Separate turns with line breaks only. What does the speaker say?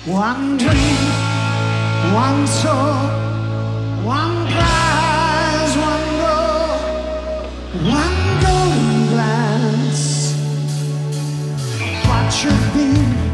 One dream, one soul, one prize, one goal, one golden glance. What should be